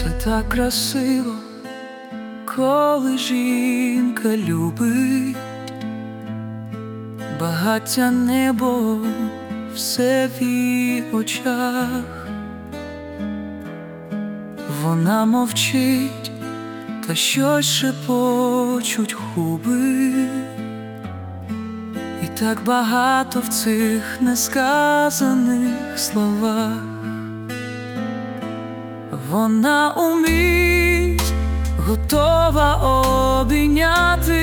Це так красиво, коли жінка любить, багаття небо, все в її очах. Вона мовчить, та щось шепочуть губи, і так багато в цих несказаних словах. Вона умить, готова обійняти,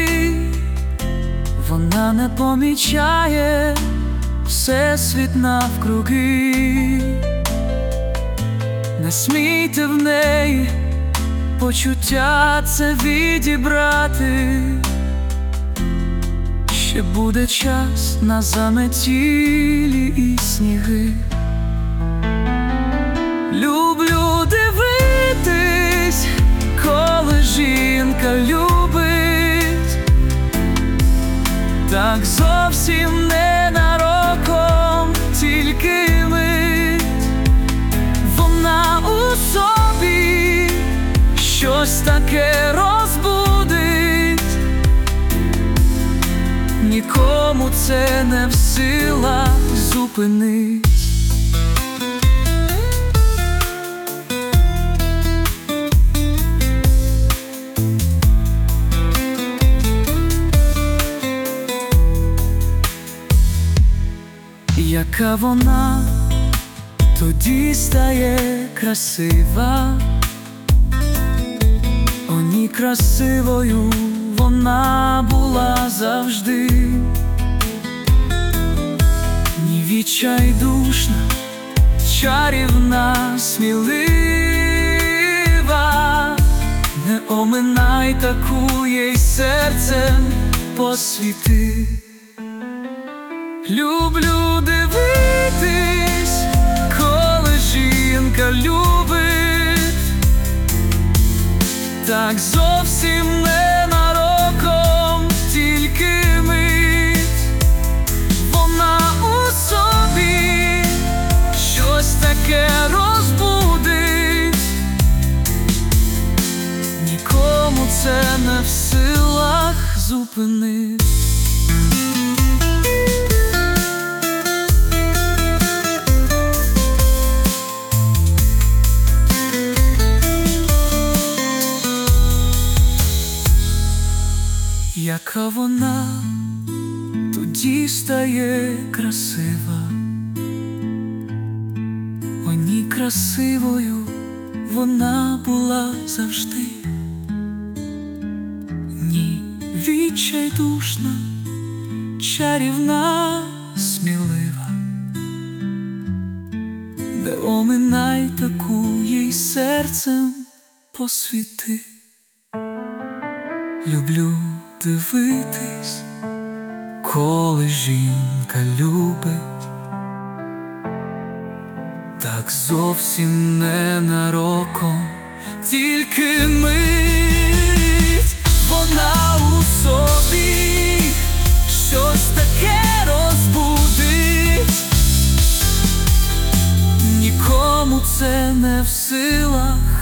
вона не помічає всесвіт навкруги. Не смійте в неї почуття це відібрати, ще буде час на заметілі і сніги. Люблю дивитись, коли жінка любить, так зовсім ненароком, тільки мить. Вона у собі щось таке розбудить, нікому це не в силах зупинить. Яка вона тоді стає красива, о ні, красивою вона була завжди. Ні, відчайдушна, чарівна, смілива, не оминай таку, їй серцем посвіти. Люблю дивитись, коли жінка любить, так зовсім ненароком, тільки мить. Вона у собі щось таке розбудить, нікому це не в силах зупинить. Яка вона тоді стає красива, о ні, красивою вона була завжди. Ні, відчайдушна, чарівна, смілива, не оминай таку, їй серцем посвіти. Люблю дивитись, коли жінка любить, так зовсім ненароком, тільки мить. Вона у собі щось таке розбудить, нікому це не в силах